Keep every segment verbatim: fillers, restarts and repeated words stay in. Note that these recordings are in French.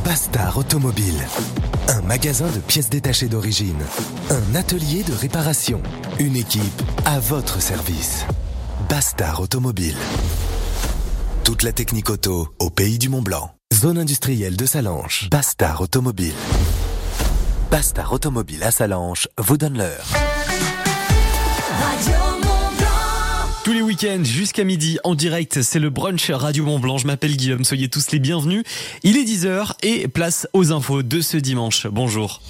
Bastard Automobile. Un magasin de pièces détachées d'origine. Un atelier de réparation. Une équipe à votre service. Bastard Automobile. Toute la technique auto au pays du Mont-Blanc. Zone industrielle de Salanches. Bastard Automobile. Bastard Automobile à Salanches vous donne l'heure. Tous les week-ends jusqu'à midi en direct, c'est le brunch Radio Mont-Blanc. Je m'appelle Guillaume, soyez tous les bienvenus. Il est dix heures et place aux infos de ce dimanche. Bonjour.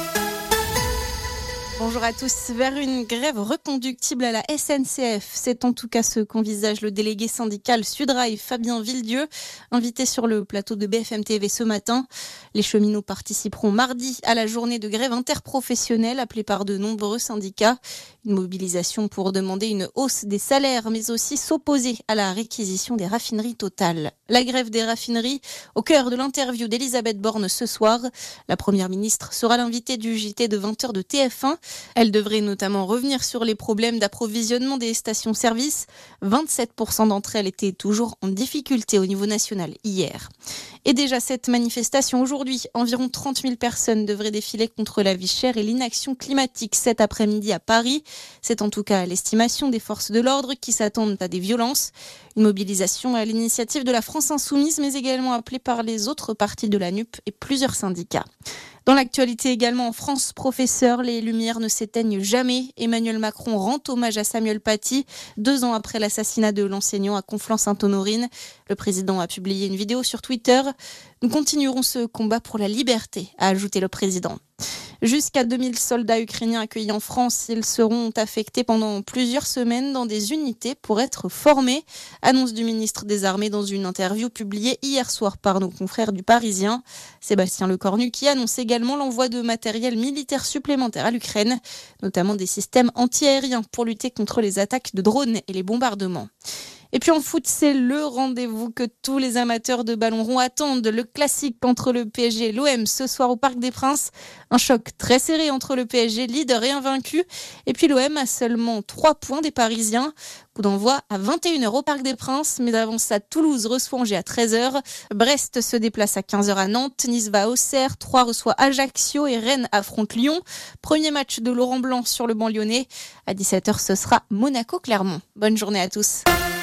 Bonjour à tous. Vers une grève reconductible à la S N C F. C'est en tout cas ce qu'envisage le délégué syndical Sudrail, Fabien Villedieu, invité sur le plateau de B F M T V ce matin. Les cheminots participeront mardi à la journée de grève interprofessionnelle appelée par de nombreux syndicats. Une mobilisation pour demander une hausse des salaires, mais aussi s'opposer à la réquisition des raffineries Total. La grève des raffineries, au cœur de l'interview d'Elisabeth Borne ce soir. La première ministre sera l'invitée du J T de vingt heures de T F un. Elle devrait notamment revenir sur les problèmes d'approvisionnement des stations-service. vingt-sept pour cent d'entre elles étaient toujours en difficulté au niveau national hier. Et déjà cette manifestation aujourd'hui, environ trente mille personnes devraient défiler contre la vie chère et l'inaction climatique cet après-midi à Paris. C'est en tout cas l'estimation des forces de l'ordre qui s'attendent à des violences. Une mobilisation à l'initiative de la France Insoumise, mais également appelée par les autres partis de la N U P et plusieurs syndicats. Dans l'actualité également en France, professeur, les lumières ne s'éteignent jamais. Emmanuel Macron rend hommage à Samuel Paty, deux ans après l'assassinat de l'enseignant à Conflans-Sainte-Honorine. Le président a publié une vidéo sur Twitter. Nous continuerons ce combat pour la liberté, a ajouté le président. Jusqu'à deux mille soldats ukrainiens accueillis en France, ils seront affectés pendant plusieurs semaines dans des unités pour être formés. Annonce du ministre des Armées dans une interview publiée hier soir par nos confrères du Parisien. Sébastien Lecornu qui annonce également l'envoi de matériel militaire supplémentaire à l'Ukraine, notamment des systèmes antiaériens pour lutter contre les attaques de drones et les bombardements. Et puis en foot, c'est le rendez-vous que tous les amateurs de ballon rond attendent. Le classique entre le P S G et l'O M ce soir au Parc des Princes. Un choc très serré entre le P S G, leader et invaincu. Et puis l'O M a seulement trois points des Parisiens. Coup d'envoi à vingt et une heures au Parc des Princes. Mais avant ça, Toulouse reçoit Angers à treize heures. Brest se déplace à quinze heures à Nantes. Nice va à Auxerre. Troyes reçoit Ajaccio et Rennes affronte Lyon. Premier match de Laurent Blanc sur le banc lyonnais. À dix-sept heures, ce sera Monaco-Clermont. Bonne journée à tous.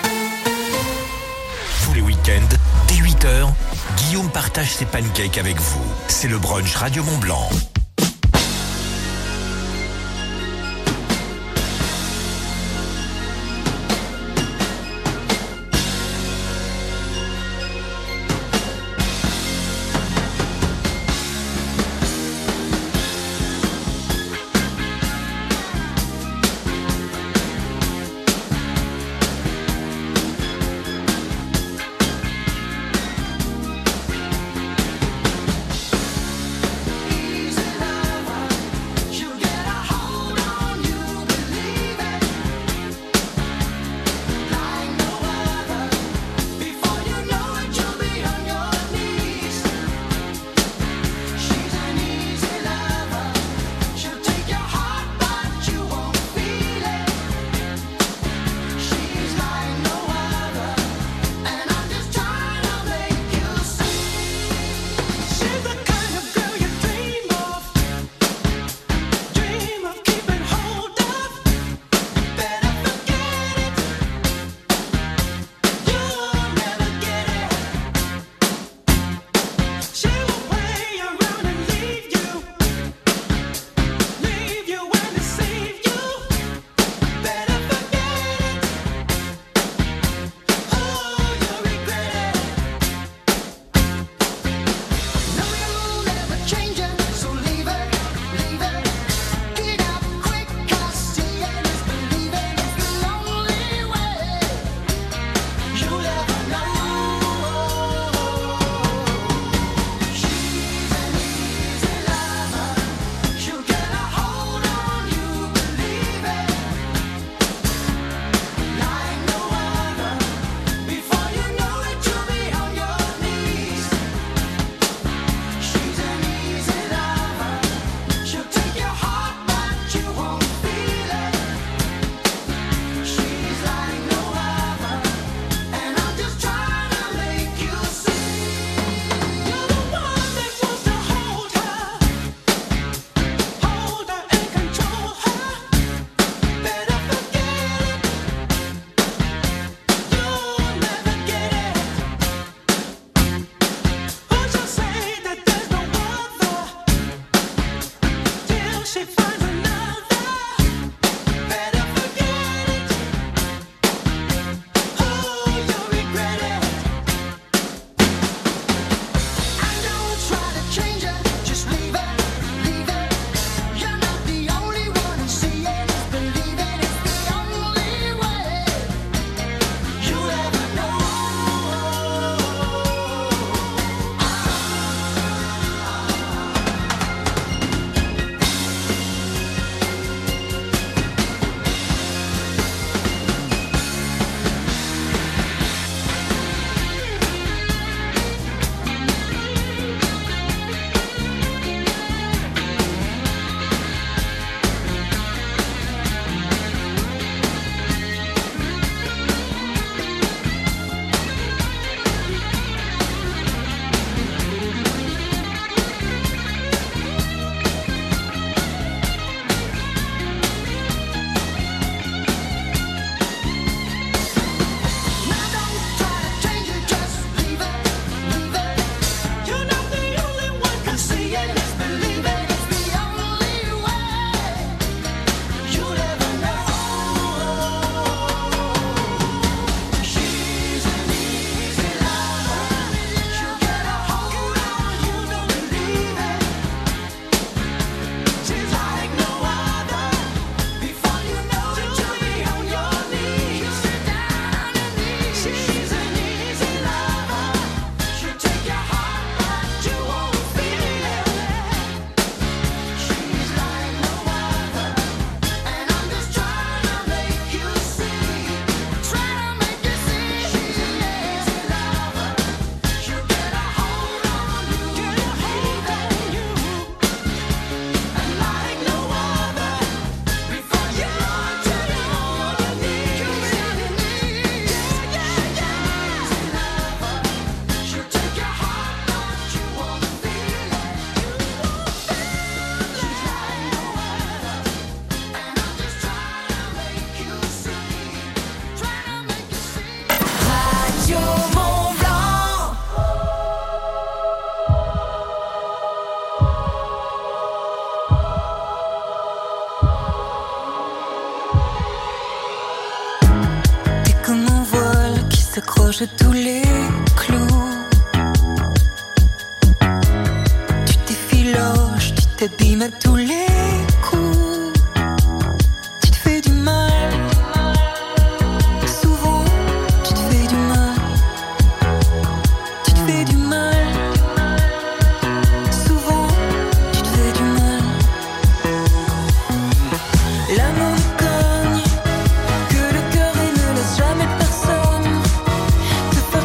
Tous les week-ends, dès huit heures, Guillaume partage ses pancakes avec vous. C'est le brunch Radio Mont-Blanc. Easy. cherches tous les clous. Tu t'effiloches, tu t'abîmes à tous les coups. Tu te fais du mal. Souvent, tu te fais du mal. Tu te fais du mal. Souvent, tu te fais du mal. L'amour nous cogne, que le cœur et ne laisse jamais personne te faire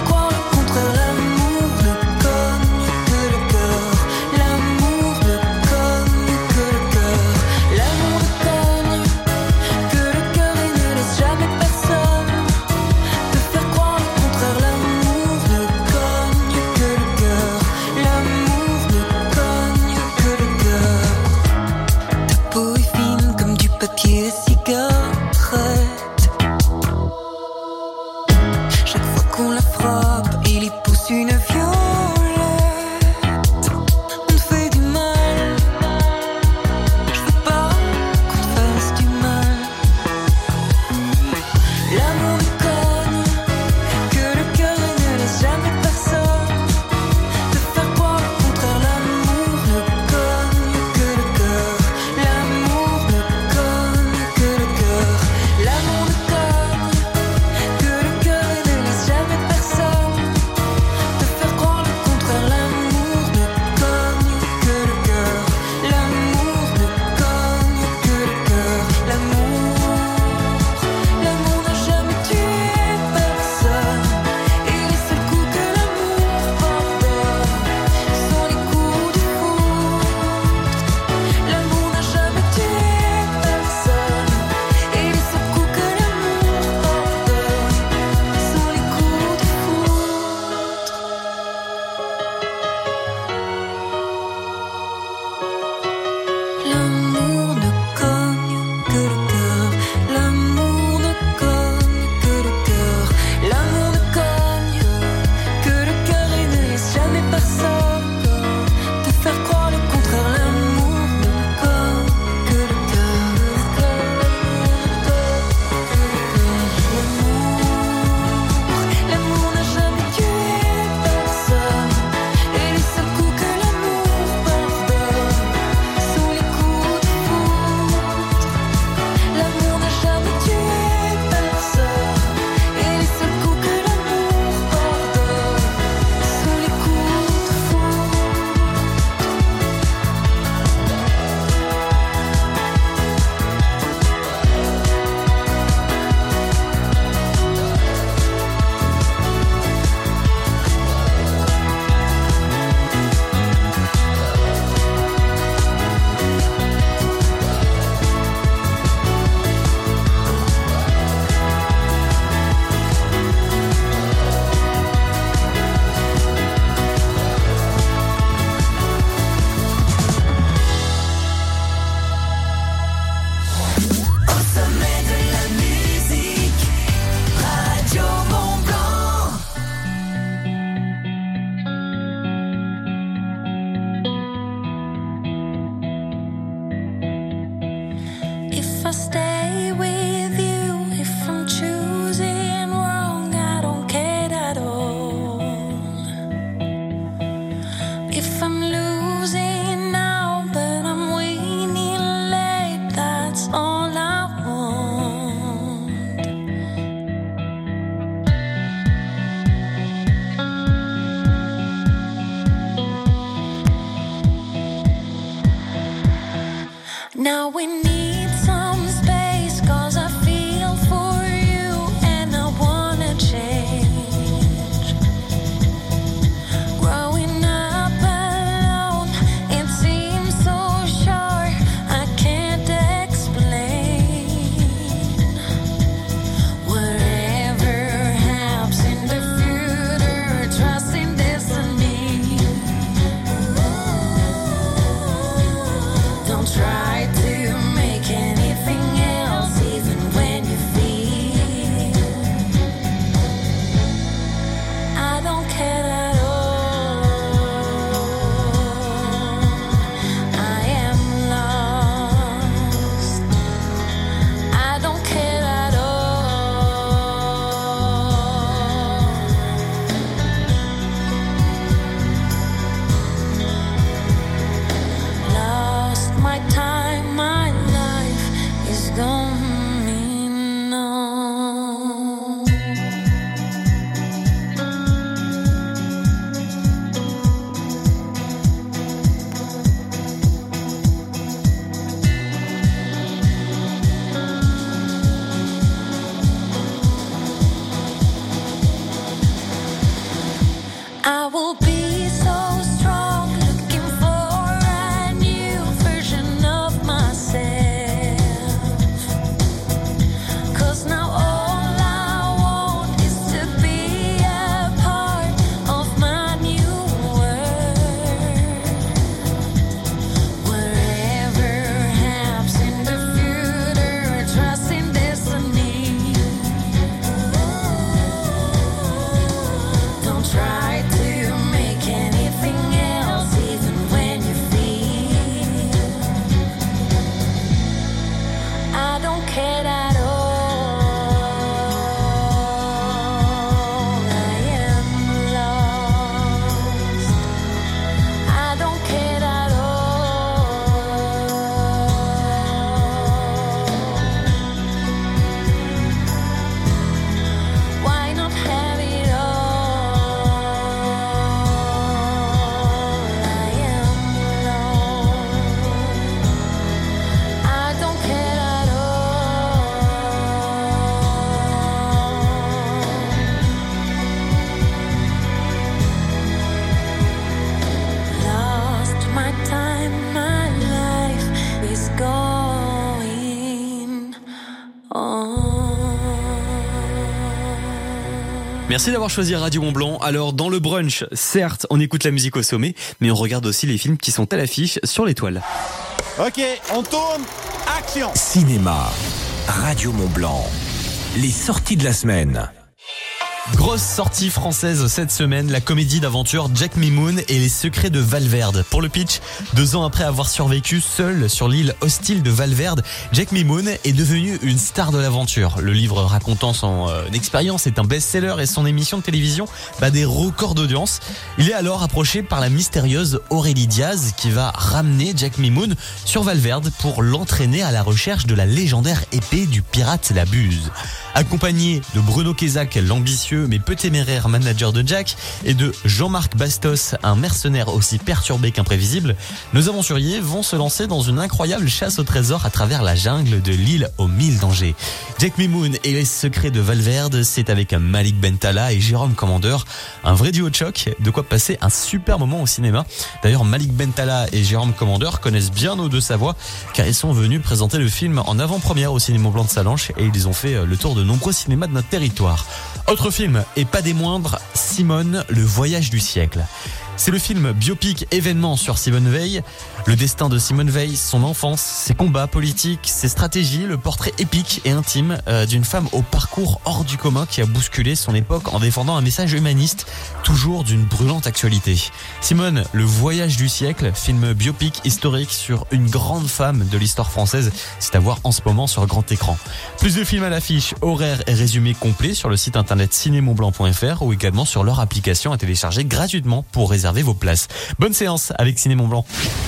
Merci d'avoir choisi Radio Mont-Blanc. Alors, dans le brunch, certes, on écoute la musique au sommet, mais on regarde aussi les films qui sont à l'affiche sur l'étoile. Ok, on tourne, action. Cinéma, Radio Mont-Blanc, les sorties de la semaine. Grosse sortie française cette semaine, la comédie d'aventure Jack Mimoun et les secrets de Valverde. Pour le pitch, deux ans après avoir survécu seul sur l'île hostile de Valverde, Jack Mimoun est devenu une star de l'aventure. Le livre racontant son euh, expérience est un best-seller et son émission de télévision bat des records d'audience. Il est alors approché par la mystérieuse Aurélie Diaz qui va ramener Jack Mimoun sur Valverde pour l'entraîner à la recherche de la légendaire épée du pirate la Buse. Accompagné de Bruno Kézac, l'ambitieux mais peu téméraire manager de Jack, et de Jean-Marc Bastos, un mercenaire aussi perturbé qu'imprévisible, nos aventuriers vont se lancer dans une incroyable chasse au trésor à travers la jungle de l'île aux mille dangers. Jack Mimoun et les secrets de Valverde, c'est avec Malik Bentala et Jérôme Commander, un vrai duo de choc, de quoi passer un super moment au cinéma. D'ailleurs, Malik Bentala et Jérôme Commander connaissent bien nos deux Savoie, car ils sont venus présenter le film en avant-première au Cinéma Blanc de Salanches et ils ont fait le tour de nombreux cinémas de notre territoire. Autre film, et pas des moindres, Simone, le voyage du siècle. C'est le film biopic événement sur Simone Veil. Le destin de Simone Veil, son enfance, ses combats politiques, ses stratégies, le portrait épique et intime euh, d'une femme au parcours hors du commun qui a bousculé son époque en défendant un message humaniste, toujours d'une brûlante actualité. Simone, le voyage du siècle, film biopic historique sur une grande femme de l'histoire française, c'est à voir en ce moment sur grand écran. Plus de films à l'affiche, horaires et résumés complets sur le site internet ciné mont blanc point f r ou également sur leur application à télécharger gratuitement pour réserver vos places. Bonne séance avec Ciné Mont Blanc.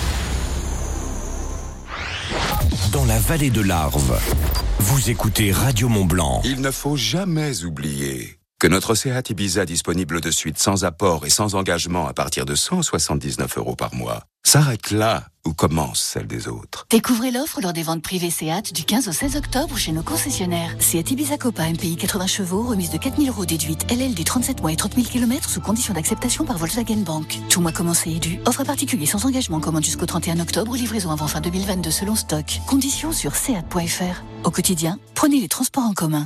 Dans la vallée de l'Arve, vous écoutez Radio Mont-Blanc. Il ne faut jamais oublier que notre Seat Ibiza disponible de suite sans apport et sans engagement à partir de cent soixante-dix-neuf euros par mois s'arrête là où commence celle des autres. Découvrez l'offre lors des ventes privées Seat du quinze au seize octobre chez nos concessionnaires. Seat Ibiza Copa M P I quatre-vingts chevaux, remise de quatre mille euros déduite, L L D trente-sept mois et trente mille kilomètres sous condition d'acceptation par Volkswagen Bank. Tout mois commencé et dû. Offre à particulier sans engagement, commande jusqu'au trente et un octobre, livraison avant fin deux mille vingt-deux selon stock. Conditions sur seat point f r. Au quotidien, prenez les transports en commun.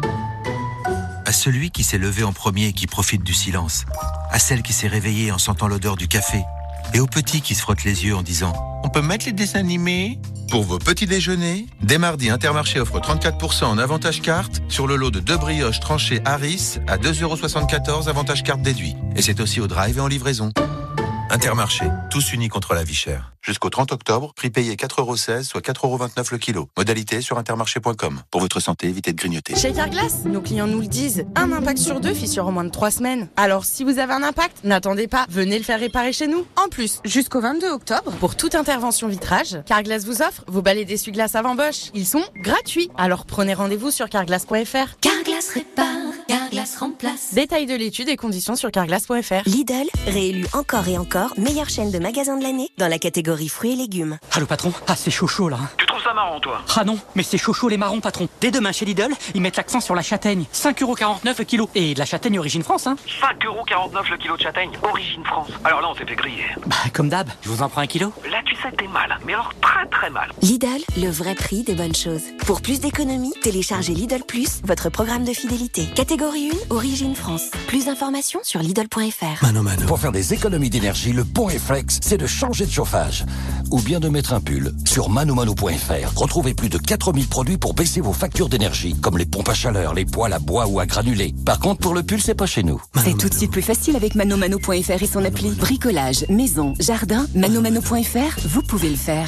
À celui qui s'est levé en premier et qui profite du silence. À celle qui s'est réveillée en sentant l'odeur du café. Et au petit qui se frotte les yeux en disant « On peut mettre les dessins animés ?» Pour vos petits déjeuners, dès mardi, Intermarché offre trente-quatre pour cent en avantage carte sur le lot de deux brioches tranchées Harris à deux euros soixante-quatorze avantage carte déduit. Et c'est aussi au drive et en livraison. Intermarché, tous unis contre la vie chère. Jusqu'au trente octobre, prix payé quatre euros seize, soit quatre euros vingt-neuf le kilo. Modalité sur intermarché point com. Pour votre santé, évitez de grignoter. Chez Carglass, nos clients nous le disent, un impact sur deux fissure en moins de trois semaines. Alors si vous avez un impact, n'attendez pas, venez le faire réparer chez nous. En plus, jusqu'au vingt-deux octobre, pour toute intervention vitrage, Carglass vous offre vos balais d'essuie-glace avant Bosch. Ils sont gratuits. Alors prenez rendez-vous sur carglass point f r. Carglass répare, Carglass remplace. Détails de l'étude et conditions sur carglass point f r. Lidl, réélu encore et encore meilleure chaîne de magasins de l'année dans la catégorie fruits et légumes. Allô patron, ah c'est chaud chaud là. Tu trouves ça marrant toi? Ah non, mais c'est chaud chaud les marrons patron. Dès demain chez Lidl, ils mettent l'accent sur la châtaigne. cinq euros quarante-neuf le kilo. Et de la châtaigne origine France hein. cinq euros quarante-neuf le kilo de châtaigne, origine France. Alors là on s'est fait griller. Bah comme d'hab, je vous en prends un kilo. Là tu sais que t'es mal, mais alors très très mal. Lidl, le vrai prix des bonnes choses. Pour plus d'économies, téléchargez Lidl Plus, votre programme de fidélité. Catégorie un, origine France. Plus d'informations sur lidl point f r. Mano Mano. Pour faire des économies d'énergie, le bon réflexe, c'est de changer de chauffage. Ou bien de mettre un pull. Sur mano mano point f r, retrouvez plus de quatre mille produits pour baisser vos factures d'énergie, comme les pompes à chaleur, les poêles à bois ou à granulés. Par contre, pour le pull, c'est pas chez nous. C'est tout de suite plus facile avec mano mano point f r et son appli. Bricolage, maison, jardin, mano mano point f r, vous pouvez le faire.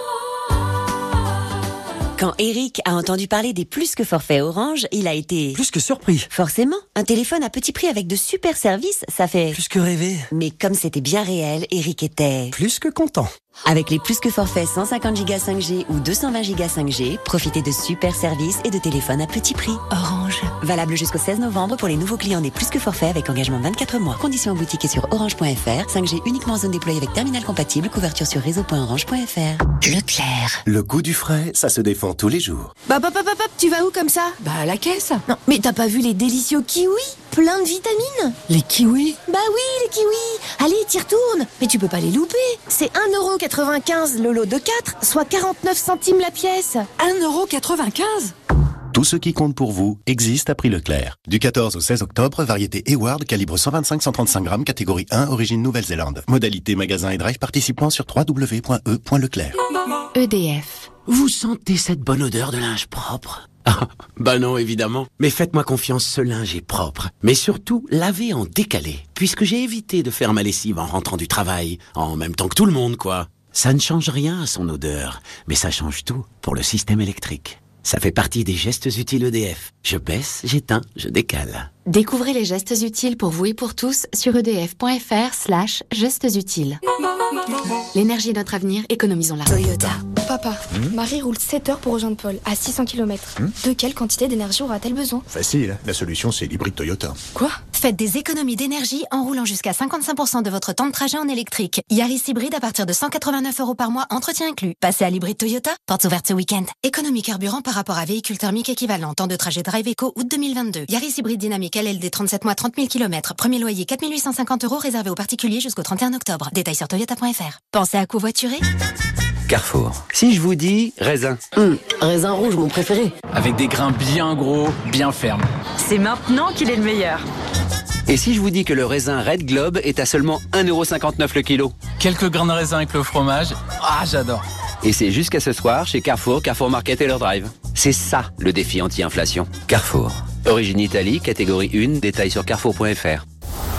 Quand Eric a entendu parler des plus que forfaits Orange, il a été... Plus que surpris. Forcément, un téléphone à petit prix avec de super services, ça fait... Plus que rêver. Mais comme c'était bien réel, Eric était... Plus que content. Avec les plus que forfaits cent cinquante giga cinq G ou deux cent vingt giga cinq G, profitez de super services et de téléphones à petit prix. Orange. Valable jusqu'au seize novembre pour les nouveaux clients des plus que forfaits avec engagement vingt-quatre mois. Conditions en boutique et sur orange point f r. cinq G uniquement en zone déployée avec terminal compatible. Couverture sur réseau point orange point f r. Leclerc. Le goût du frais, ça se défend tous les jours. Bah, hop, hop, hop, hop, tu vas où comme ça? Bah à la caisse. Non, mais t'as pas vu les délicieux kiwis? Plein de vitamines. Les kiwis? Bah oui, les kiwis. Allez, t'y retournes. Mais tu peux pas les louper. C'est un euro quatre-vingt-quinze le lot de quatre, soit quarante-neuf centimes la pièce. un euro quatre-vingt-quinze? Tout ce qui compte pour vous existe à prix Leclerc. Du quatorze au seize octobre, variété Hayward, calibre cent vingt-cinq à cent trente-cinq grammes, catégorie un, origine Nouvelle-Zélande. Modalité magasin et drive participant sur w w w point e point leclerc. E D F. Vous sentez cette bonne odeur de linge propre? Ah, bah non, évidemment. Mais faites-moi confiance, ce linge est propre. Mais surtout, lavez en décalé. Puisque j'ai évité de faire ma lessive en rentrant du travail, en même temps que tout le monde, quoi. Ça ne change rien à son odeur, mais ça change tout pour le système électrique. Ça fait partie des gestes utiles E D F. Je baisse, j'éteins, je décale. Découvrez les gestes utiles pour vous et pour tous sur edf.fr slash gestes utiles. L'énergie est notre avenir, économisons-la. Toyota. Papa, Hmm Marie roule sept heures pour rejoindre Paul, à six cents kilomètres. Hmm De quelle quantité d'énergie aura-t-elle besoin? Facile, la solution c'est l'hybride Toyota. Quoi? Faites des économies d'énergie en roulant jusqu'à cinquante-cinq pour cent de votre temps de trajet en électrique. Yaris hybride à partir de cent quatre-vingt-neuf euros par mois, entretien inclus. Passez à l'hybride Toyota, portes ouvertes ce week-end. Économie carburant par rapport à véhicule thermique équivalent. Temps de trajet Drive Eco, août deux mille vingt-deux. Yaris hybride dynamique L L D trente-sept mois, trente mille kilomètres. Premier loyer quatre mille huit cent cinquante euros réservé aux particuliers jusqu'au trente et un octobre. Détails sur toyota point f r. Pensez à covoiturer? Carrefour. Si je vous dis raisin. Hum, raisin rouge, mon préféré. Avec des grains bien gros, bien fermes. C'est maintenant qu'il est le meilleur. Et si je vous dis que le raisin Red Globe est à seulement un euro cinquante-neuf le kilo? Quelques grains de raisin avec le fromage. Ah, j'adore. Et c'est jusqu'à ce soir chez Carrefour, Carrefour Market et leur drive. C'est ça le défi anti-inflation. Carrefour. Origine Italie, catégorie un, détails sur carrefour point f r.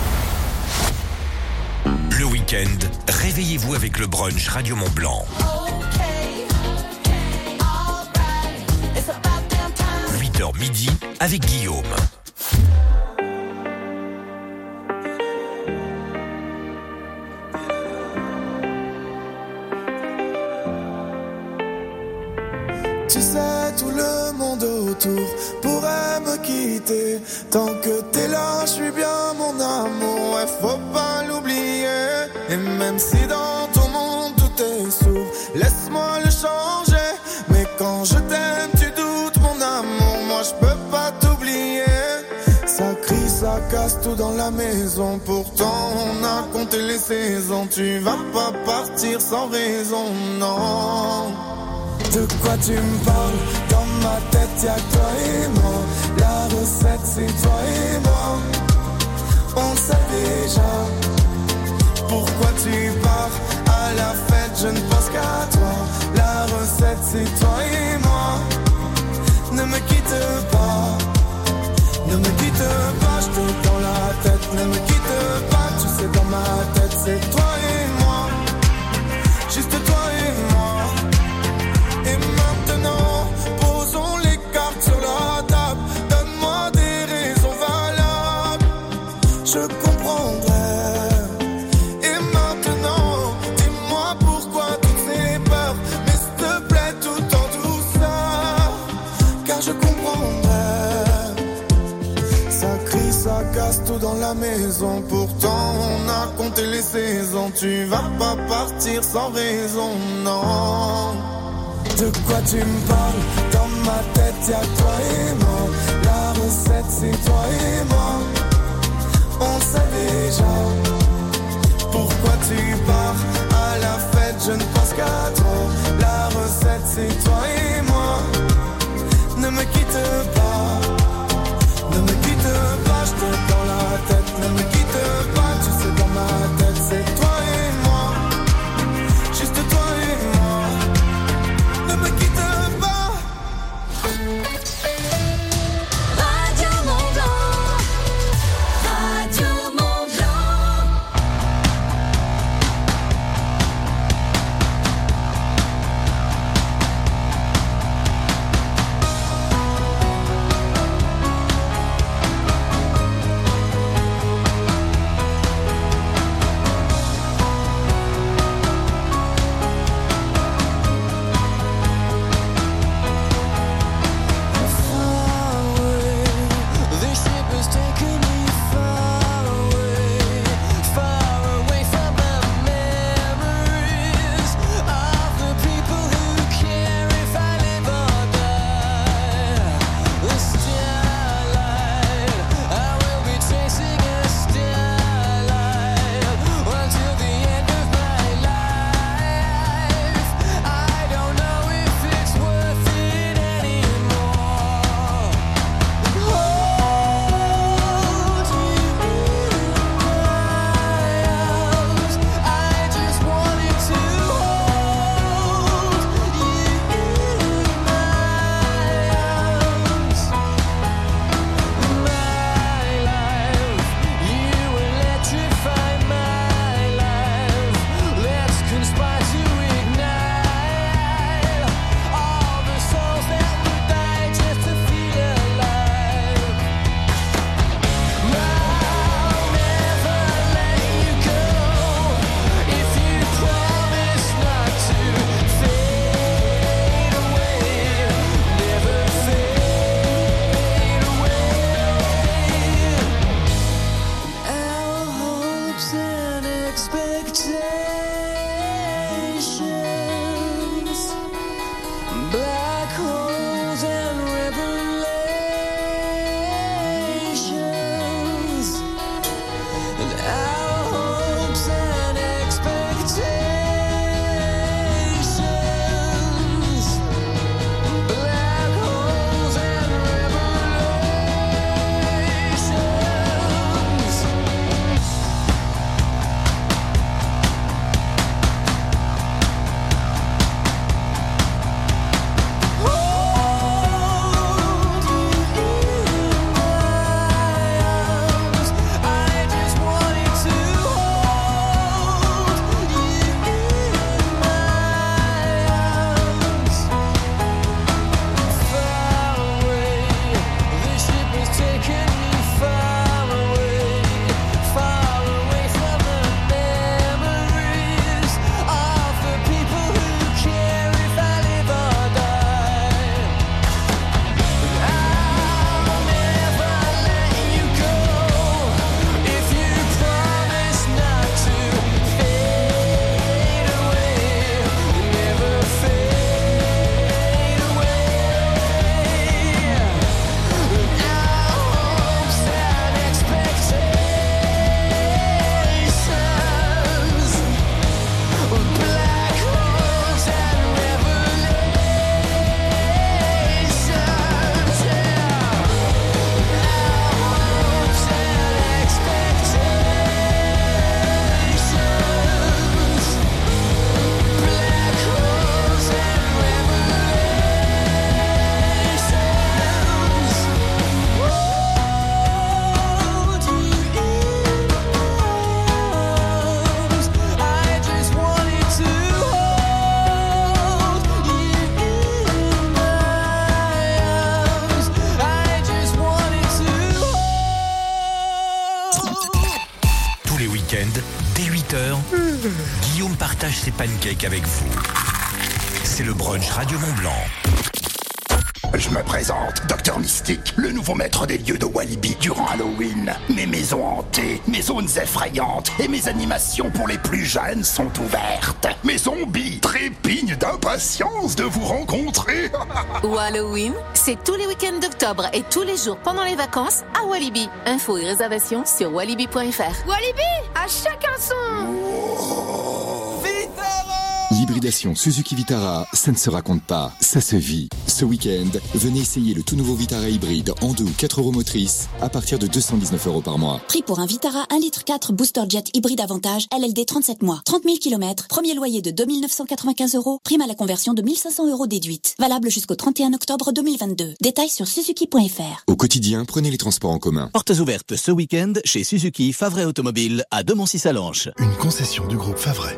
Le week-end, réveillez-vous avec le brunch Radio Mont Blanc. huit heures midi avec Guillaume. Tu sais, tout le monde autour pourrait me quitter. Tant que t'es là, je suis bien mon amour, ouais, faut pas l'oublier. Et même si dans ton monde tout est sourd, laisse-moi le changer. Mais quand je t'aime, tu doutes mon amour, moi je peux pas t'oublier. Ça crie, ça casse tout dans la maison, pourtant on a compté les saisons. Tu vas pas partir sans raison, non. De quoi tu me parles? Dans ma tête y'a que toi et moi. La recette c'est toi et moi. On le sait déjà. Pourquoi tu pars à la fête? Je ne pense qu'à toi. La recette c'est toi et moi. Ne me quitte pas. Ne me quitte pas, je t'ai dans la tête. Ne me quitte pas, tu sais dans ma tête c'est toi et moi. Juste toi et moi. Et maintenant, posons les cartes sur la table. Donne-moi des raisons valables, je comprendrai. Et maintenant, dis-moi pourquoi toutes ces peurs. Mais s'il te plaît, tout en douceur, car je comprendrai. Ça crie, ça casse tout dans la maison. Pourtant, on a compté les saisons. Tu vas pas partir sans raison, non. De quoi tu me parles? Dans ma tête y'a toi et moi. La recette c'est toi et moi. On le sait déjà. Pourquoi tu pars à la fête? Je ne pense qu'à toi. La recette c'est toi et moi. Ne me quitte pas. Ne me quitte pas, je t'ai dans la tête. Ne me quitte pas, tu sais dans ma tête c'est toi et moi. Juste toi et moi. Ne me quitte pas. Radio Mont Blanc. Radio Mont Blanc. expectations, black holes and revelations, and our hopes and expectations, black holes and revelations. Tous les week-ends, dès huit heures, Guillaume partage ses pancakes avec vous. C'est le brunch Radio Mont Blanc. Je me présente, Docteur Mystique, le nouveau maître des lieux de Walibi durant Halloween. Mes maisons hantées, mes zones effrayantes et mes animations pour les plus jeunes sont ouvertes. Mes zombies trépignent d'impatience de vous rencontrer. Halloween, c'est tous les week-ends d'octobre et tous les jours pendant les vacances à Walibi. Infos et réservations sur walibi point f r. Walibi, à chacun son. L'hybridation Suzuki Vitara, ça ne se raconte pas, ça se vit. Ce week-end, venez essayer le tout nouveau Vitara hybride en deux ou quatre roues motrices à partir de deux cent dix-neuf euros par mois. Prix pour un Vitara un virgule quatre litres Booster Jet hybride Avantage, L L D trente-sept mois, trente mille kilomètres, premier loyer de deux mille neuf cent quatre-vingt-quinze euros, prime à la conversion de mille cinq cents euros déduite. Valable jusqu'au trente et un octobre deux mille vingt-deux. Détails sur suzuki point f r. Au quotidien, prenez les transports en commun. Portes ouvertes ce week-end chez Suzuki Favray Automobile à Demoncy-Salanches. Une concession du groupe Favray.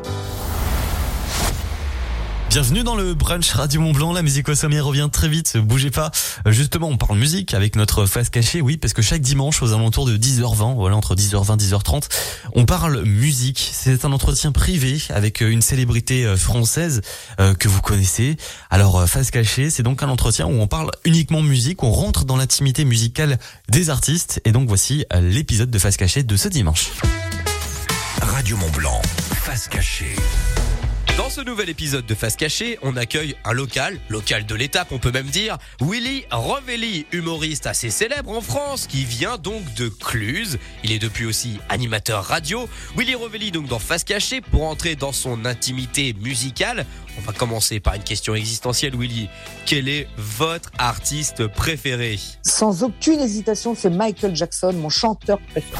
Bienvenue dans le brunch Radio Mont Blanc, la musique au sommet revient très vite, bougez pas. Justement, on parle musique avec notre face cachée, oui, parce que chaque dimanche aux alentours de dix heures vingt, voilà, entre dix heures vingt et dix heures trente, on parle musique. C'est un entretien privé avec une célébrité française euh, que vous connaissez. Alors, face cachée, c'est donc un entretien où on parle uniquement musique, on rentre dans l'intimité musicale des artistes. Et donc, voici l'épisode de face cachée de ce dimanche. Radio Mont Blanc, face cachée. Dans ce nouvel épisode de Face Cachée, on accueille un local, local de l'étape on peut même dire, Willy Revelli, humoriste assez célèbre en France, qui vient donc de Cluse. Il est depuis aussi animateur radio. Willy Revelli donc dans Face Cachée, pour entrer dans son intimité musicale, on va commencer par une question existentielle. Willy, quel est votre artiste préféré ? Sans aucune hésitation, c'est Michael Jackson, mon chanteur préféré.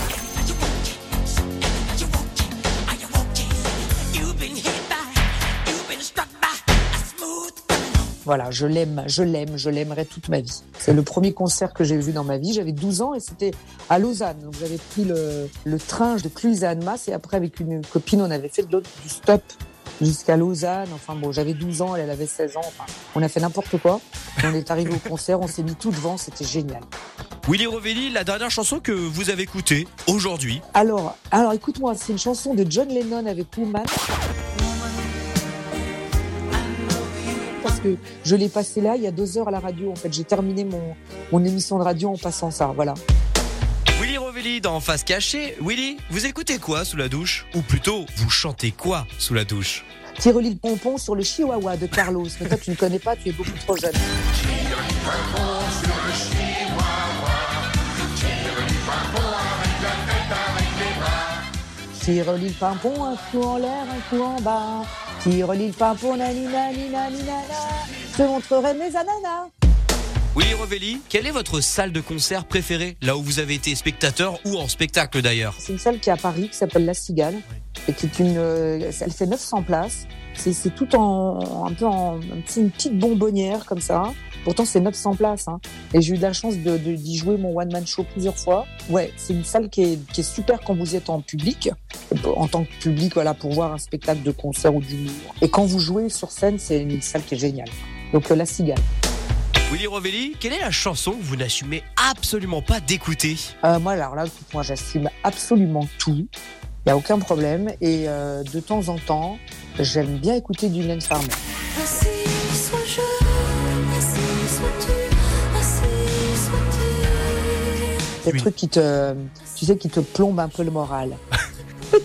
Voilà, je l'aime, je l'aime, je l'aimerai toute ma vie. C'est le premier concert que j'ai vu dans ma vie. J'avais douze ans et c'était à Lausanne. Donc j'avais pris le, le train de Cluse à Annemasse et après avec une copine, on avait fait de l'autre, du stop jusqu'à Lausanne. Enfin bon, j'avais douze ans, elle, elle avait seize ans. Enfin, on a fait n'importe quoi. Et on est arrivé au concert, on s'est mis tout devant, c'était génial. Willy Revelli, la dernière chanson que vous avez écoutée aujourd'hui. Alors, alors écoute-moi, c'est une chanson de John Lennon avec Woman. Parce que je l'ai passé là, il y a deux heures à la radio. En fait, j'ai terminé mon, mon émission de radio en passant ça, voilà. Willy Revelli Rovelli dans Face Cachée. Willy, vous écoutez quoi sous la douche? Ou plutôt, vous chantez quoi sous la douche? Tire-lui le pompon sur le chihuahua de Carlos. Mais toi, tu ne connais pas, tu es beaucoup trop jeune. Tire-lui le pompon sur le chihuahua. Tire-lui le pompon avec la tête, avec les bras. Tire-lui le pimpon, un coup en l'air, un coup en bas. Tire-lui le pimpon, nani nani nani nana. Je te montrerai mes ananas. Willy Rovelli, quelle est votre salle de concert préférée? Là où vous avez été spectateur ou en spectacle d'ailleurs? C'est une salle qui est à Paris, qui s'appelle La Cigale. Et qui est une, elle fait neuf cents places. C'est, c'est tout en, un peu en, un petit, une petite bonbonnière comme ça. Pourtant, c'est neuf cents places, hein. Et j'ai eu de la chance de, de, d'y jouer mon one-man show plusieurs fois. Ouais, c'est une salle qui est, qui est super quand vous êtes en public. En tant que public, voilà, pour voir un spectacle de concert ou d'humour. Et quand vous jouez sur scène, c'est une salle qui est géniale. Donc, La Cigale. Willy Rovelli, quelle est la chanson que vous n'assumez absolument pas d'écouter? euh, Moi, alors là, moi, j'assume absolument tout. Il n'y a aucun problème. Et euh, de temps en temps, j'aime bien écouter du Mylène Farmer. Ainsi sois-je, ainsi sois-tu, ainsi sois-tu. Des trucs qui te, tu sais, qui te plombent un peu le moral. Ok,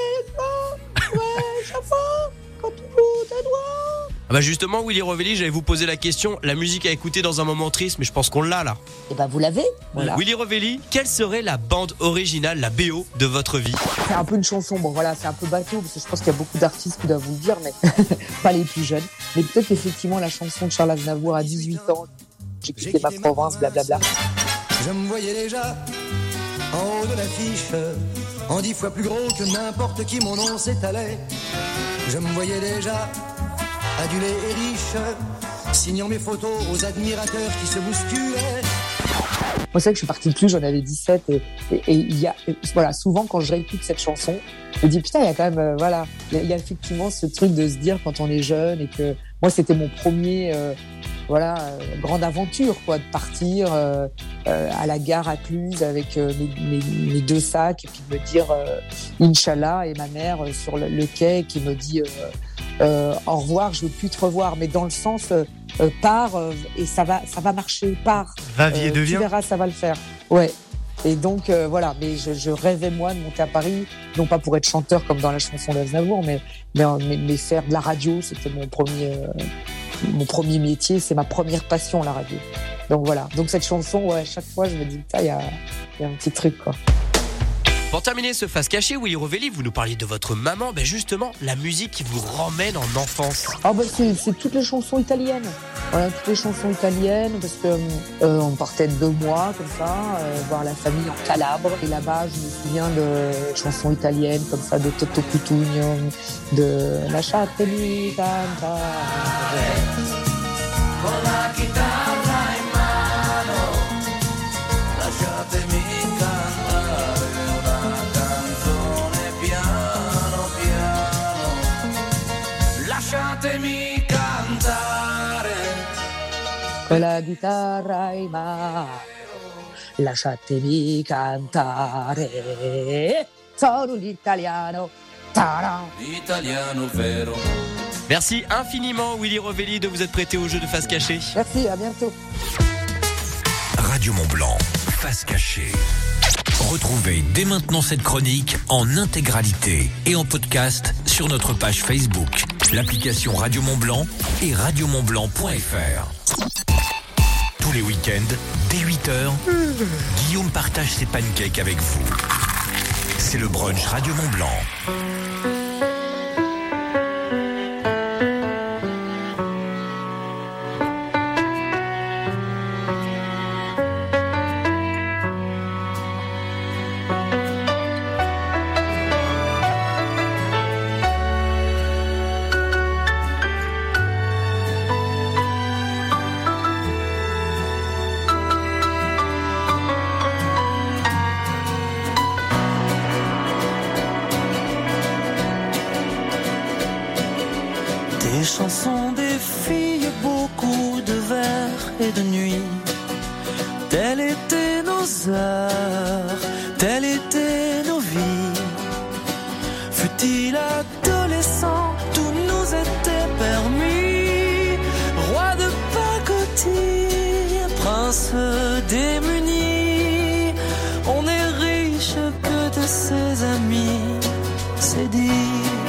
ouais, chapeau, quand tu bouges tes doigts. Ah bah justement, Willy Rovelli, j'allais vous poser la question, la musique à écouter dans un moment triste, mais je pense qu'on l'a là. Et ben vous l'avez. Voilà. Willy Rovelli, quelle serait la bande originale, la B O de votre vie? C'est un peu une chanson, bon voilà, c'est un peu bateau, parce que je pense qu'il y a beaucoup d'artistes qui doivent vous le dire, mais pas les plus jeunes. Mais peut-être effectivement la chanson de Charles Aznavour à dix-huit ans, j'ai quitté ma province, blablabla. Je me voyais déjà en haut de l'affiche, en dix fois plus gros que n'importe qui, mon nom s'étalait. Je me voyais déjà adulé et riche, signant mes photos aux admirateurs qui se bousculaient. Moi, c'est vrai que je suis partie plus, j'en avais dix-sept, et il y a, et, voilà, souvent quand je réécoute cette chanson, je me dis putain, il y a quand même, euh, voilà, il y, y a effectivement ce truc de se dire quand on est jeune et que moi, c'était mon premier, euh, voilà, euh, grande aventure, quoi, de partir euh, euh, à la gare à Cluse avec euh, mes, mes, mes deux sacs et puis de me dire euh, Inch'Allah, et ma mère euh, sur le, le quai qui me dit euh, euh, au revoir, je veux plus te revoir, mais dans le sens euh, euh, pars euh, et ça va, ça va marcher, pars. Va, vie et euh, deviens. Tu verras, ça va le faire. Ouais. Et donc euh, voilà, mais je, je rêvais moi de monter à Paris, non pas pour être chanteur comme dans la chanson d'Aznavour, mais, mais mais mais faire de la radio, c'était mon premier euh, mon premier métier, c'est ma première passion, la radio. Donc voilà, donc cette chanson, ouais, à chaque fois je me dis ça, il y a il y a un petit truc quoi. Pour terminer ce Face Cachée, Willy Rovelli, vous nous parliez de votre maman, ben justement, la musique qui vous ramène en enfance. Ah bah c'est, c'est toutes les chansons italiennes. Voilà, toutes les chansons italiennes, parce que euh, on partait de deux mois comme ça, euh, voir la famille en Calabre. Et là-bas, je me souviens de chansons italiennes comme ça, de Toto Cutugno, de Lasciatemi cantare. Con la chitarra in mano, lasciatemi lasciatemi cantare. Con la chitarra in mano, lasciatemi cantare. Sono l'italiano. Ta-da. L'italiano vero. Merci infiniment, Willy Rovelli, de vous être prêté au jeu de Face Cachée. Merci, à bientôt. Radio Mont-Blanc, Face Cachée. Retrouvez dès maintenant cette chronique en intégralité et en podcast sur notre page Facebook, l'application Radio Mont-Blanc et radio mont blanc point f r. Tous les week-ends, dès huit heures, Guillaume partage ses pancakes avec vous. C'est le brunch Radio Mont-Blanc. Des chansons, des filles, beaucoup de vers et de nuits. Telles étaient nos heures, telles étaient nos vies. Fut-il adolescent, tout nous était permis. Roi de pacotille, prince démuni. On est riche c'est dit.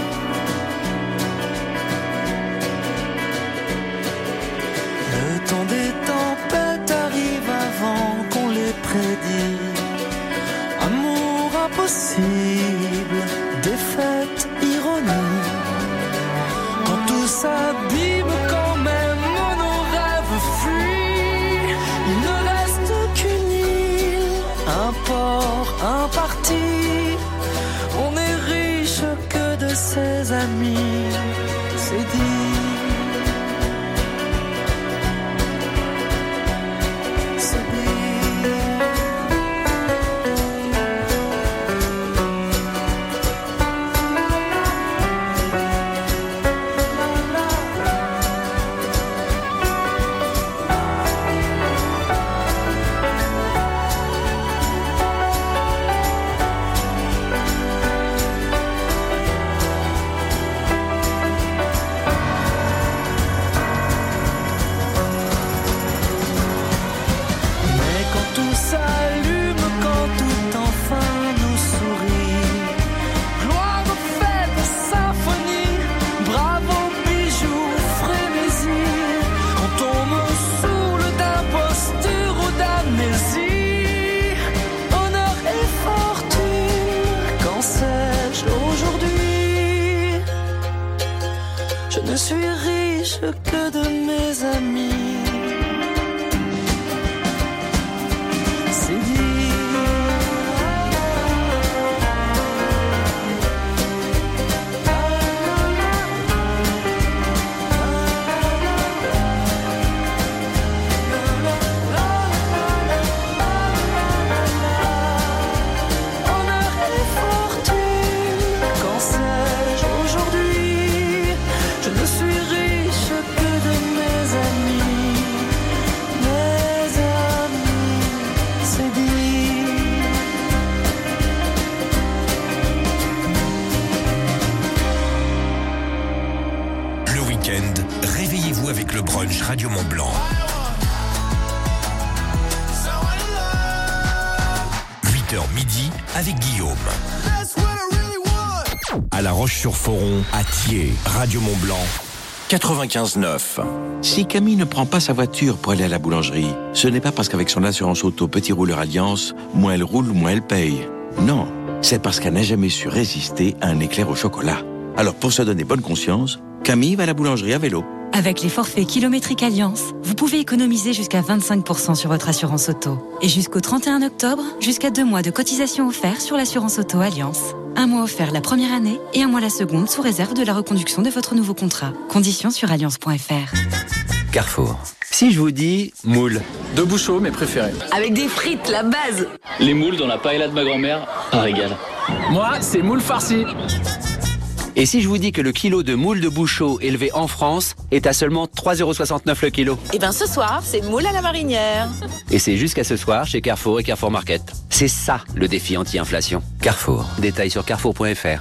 Le temps des tempêtes arrive avant qu'on les prédit. Amour impossible, défaite, ironie. Quand tout s'abîme, quand même nos rêves fuient, il ne reste qu'une île, un port, un parti. On est riche que de ses amis, c'est dit. Je suis riche que de mes amis. C'est dit. Honneur et fortune, qu'en sais-je aujourd'hui? Je ne suis riche que de mes amis, mes amis, c'est dit. Le week-end, réveillez-vous avec le brunch Radio Mont Blanc. huit heures midi avec Guillaume. À La Roche-sur-Foron, à Thiers, Radio Mont Blanc, quatre-vingt-quinze neuf. Si Camille ne prend pas sa voiture pour aller à la boulangerie, ce n'est pas parce qu'avec son assurance auto Petit Rouleur Alliance, moins elle roule, moins elle paye. Non, c'est parce qu'elle n'a jamais su résister à un éclair au chocolat. Alors pour se donner bonne conscience, Camille va à la boulangerie à vélo. Avec les forfaits kilométriques Alliance, vous pouvez économiser jusqu'à vingt-cinq pour cent sur votre assurance auto. Et jusqu'au trente et un octobre, jusqu'à deux mois de cotisation offerts sur l'assurance auto Alliance. Un mois offert la première année et un mois la seconde sous réserve de la reconduction de votre nouveau contrat. Conditions sur alliance point f r. Carrefour. Si je vous dis moule. Deux bouchons, mes préférés. Avec des frites, la base. Les moules dans la paella de ma grand-mère, un régal. Moi, c'est moule farci. Et si je vous dis que le kilo de moule de Bouchot élevé en France est à seulement trois euros soixante-neuf le kilo? Et bien ce soir, c'est moule à la marinière. Et c'est jusqu'à ce soir chez Carrefour et Carrefour Market. C'est ça le défi anti-inflation. Carrefour. Détails sur carrefour point f r.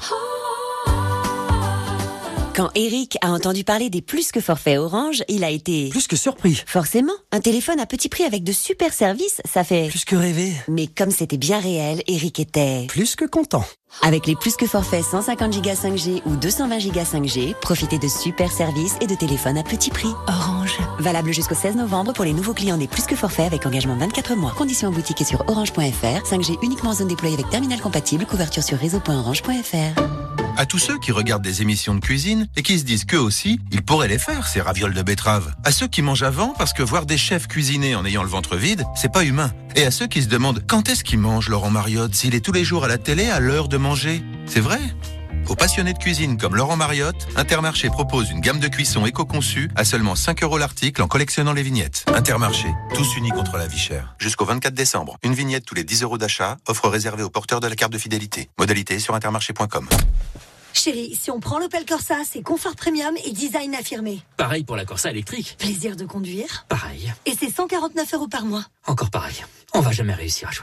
Quand Eric a entendu parler des plus que forfaits Orange, il a été... Plus que surpris. Forcément, un téléphone à petit prix avec de super services, ça fait... Plus que rêver. Mais comme c'était bien réel, Eric était... Plus que content. Avec les plus que forfaits cent cinquante giga cinq G ou deux cent vingt giga cinq G, profitez de super services et de téléphones à petit prix. Orange. Valable jusqu'au seize novembre pour les nouveaux clients des plus que forfaits avec engagement vingt-quatre mois. Conditions en boutique et sur orange point f r. cinq G uniquement en zone déployée avec terminal compatible. Couverture sur réseau point orange point f r. À tous ceux qui regardent des émissions de cuisine et qui se disent qu'eux aussi, ils pourraient les faire, ces ravioles de betterave. À ceux qui mangent avant, parce que voir des chefs cuisiner en ayant le ventre vide, c'est pas humain. Et à ceux qui se demandent quand est-ce qu'il mange Laurent Mariotte, s'il est tous les jours à la télé à l'heure de manger. C'est vrai. Aux passionnés de cuisine comme Laurent Mariotte, Intermarché propose une gamme de cuissons éco-conçue à seulement cinq euros l'article en collectionnant les vignettes. Intermarché, tous unis contre la vie chère. Jusqu'au vingt-quatre décembre, une vignette tous les dix euros d'achat, offre réservée aux porteurs de la carte de fidélité. Modalité sur intermarché point com. Chérie, si on prend l'Opel Corsa, c'est confort premium et design affirmé. Pareil pour la Corsa électrique. Plaisir de conduire. Pareil. Et c'est cent quarante-neuf euros par mois. Encore pareil. On va jamais réussir à choisir.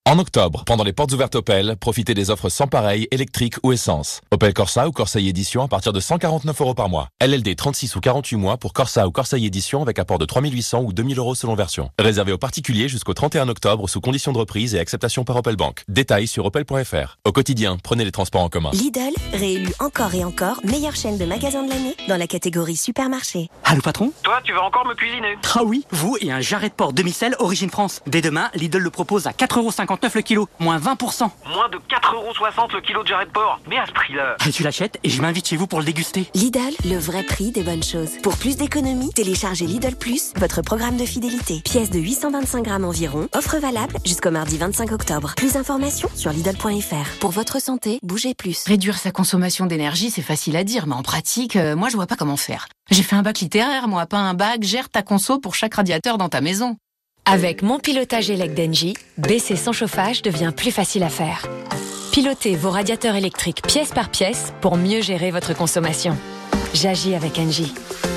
En octobre, pendant les portes ouvertes Opel, profitez des offres sans pareil, électrique ou essence. Opel Corsa ou Corsa Edition à partir de cent quarante-neuf euros par mois. L L D trente-six ou quarante-huit mois pour Corsa ou Corsa Edition avec apport de trois mille huit cents ou deux mille euros selon version. Réservé aux particuliers jusqu'au trente et un octobre sous conditions de reprise et acceptation par Opel Bank. Détails sur opel point f r. Au quotidien, prenez les transports en commun. Lidl, réélu encore et encore meilleure chaîne de magasins de l'année dans la catégorie supermarché. Allô patron ? Toi, tu vas encore me cuisiner ? Ah oui, vous et un jarret de porc demi-sel Origine France. Dès demain, Lidl le propose à quatre euros cinquante-neuf le kilo, moins vingt pour cent. Moins de quatre euros soixante le kilo de jarret de porc. Mais à ce prix-là... Ah, tu l'achètes et je m'invite chez vous pour le déguster. Lidl, le vrai prix des bonnes choses. Pour plus d'économies, téléchargez Lidl Plus, votre programme de fidélité. Pièce de huit cent vingt-cinq grammes environ. Offre valable jusqu'au mardi vingt-cinq octobre. Plus d'informations sur Lidl point f r. Pour votre santé, bougez plus. Réduire sa consommation d'énergie, c'est facile à dire, mais en pratique, euh, moi je vois pas comment faire. J'ai fait un bac littéraire, moi, pas un bac. Gère ta conso pour chaque radiateur dans ta maison. Avec mon pilotage E L E C d'Engie, baisser son chauffage devient plus facile à faire. Pilotez vos radiateurs électriques pièce par pièce pour mieux gérer votre consommation. J'agis avec Engie.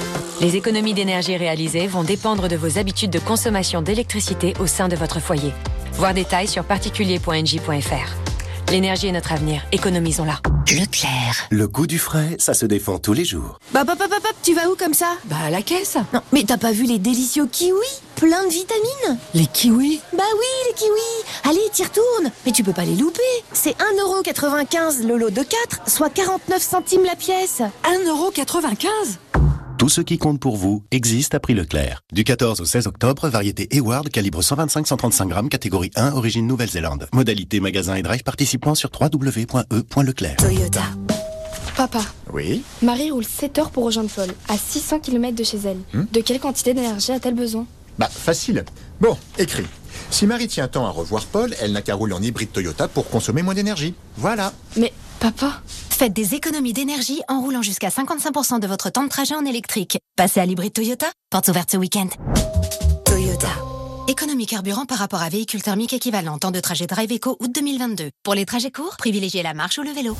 Les économies d'énergie réalisées vont dépendre de vos habitudes de consommation d'électricité au sein de votre foyer. Voir détails sur particulier point engie point f r. L'énergie est notre avenir, économisons-la. Leclerc. Le goût du frais, ça se défend tous les jours. Bah, hop, hop, hop, hop, tu vas où comme ça? Bah, à la caisse. Non, mais t'as pas vu les délicieux kiwis? Plein de vitamines. Les kiwis? Bah oui, les kiwis. Allez, t'y retournes. Mais tu peux pas les louper. C'est un euro quatre-vingt-quinze le lot de quatre, soit quarante-neuf centimes la pièce. un euro quatre-vingt-quinze? Tout ce qui compte pour vous existe à prix Leclerc. Du quatorze au seize octobre, variété Eward, calibre cent vingt-cinq à cent trente-cinq grammes, catégorie un, origine Nouvelle-Zélande. Modalité magasin et drive participant sur w w w point e point leclerc. Toyota. Papa. Oui. Marie roule sept heures pour rejoindre Paul, à six cents kilomètres de chez elle. Hmm de quelle quantité d'énergie a-t-elle besoin? Bah, facile. Bon, écrit. Si Marie tient tant à revoir Paul, elle n'a qu'à rouler en hybride Toyota pour consommer moins d'énergie. Voilà. Mais, papa... Faites des économies d'énergie en roulant jusqu'à cinquante-cinq pour cent de votre temps de trajet en électrique. Passez à l'hybride Toyota, portes ouvertes ce week-end. Toyota. Économie carburant par rapport à véhicule thermique équivalent. Temps de trajet Drive Eco août deux mille vingt-deux. Pour les trajets courts, privilégiez la marche ou le vélo.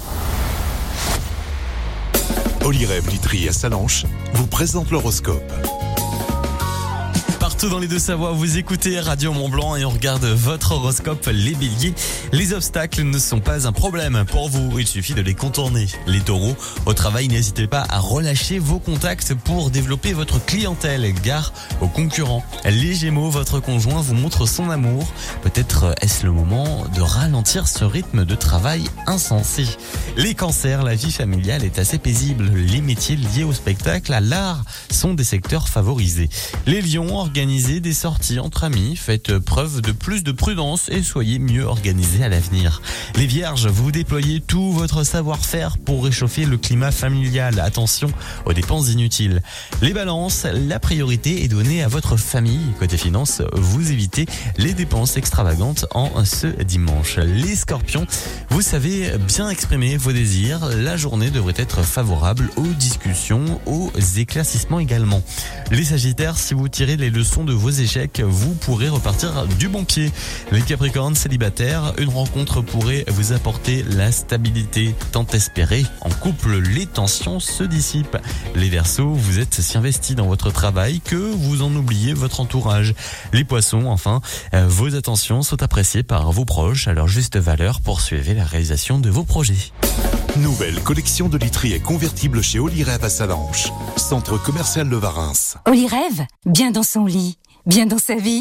Olyrève Litry à Salanches vous présente l'horoscope. Partout dans les Deux-Savoies, vous écoutez Radio Mont-Blanc et on regarde votre horoscope, les béliers. Les obstacles ne sont pas un problème pour vous, il suffit de les contourner. Les taureaux, au travail, n'hésitez pas à relâcher vos contacts pour développer votre clientèle. Gare aux concurrents. Les gémeaux, votre conjoint vous montre son amour. Peut-être est-ce le moment de ralentir ce rythme de travail insensé. Les cancers, la vie familiale est assez paisible. Les métiers liés au spectacle, à l'art, sont des secteurs favorisés. Les lions, organisez des sorties entre amis, faites preuve de plus de prudence et soyez mieux organisés à l'avenir. Les vierges, vous déployez tout votre savoir-faire pour réchauffer le climat familial. Attention aux dépenses inutiles. Les balances, la priorité est donnée à votre famille. Côté finances, vous évitez les dépenses extravagantes en ce dimanche. Les scorpions, vous savez bien exprimer vos désirs. La journée devrait être favorable aux discussions, aux éclaircissements également. Les sagittaires, si vous tirez les leçons de vos échecs, vous pourrez repartir du bon pied. Les capricornes célibataires, une rencontre pourrait vous apporter la stabilité tant espérée. En couple, les tensions se dissipent. Les verseaux, vous êtes si investis dans votre travail que vous en oubliez votre entourage. Les poissons, enfin, vos attentions sont appréciées par vos proches à leur juste valeur. Poursuivez la réalisation de vos projets. Nouvelle collection de literie convertible chez Olyrève à Salanches. Centre commercial Le Varins. Olyrève, bien dans son lit, bien dans sa vie.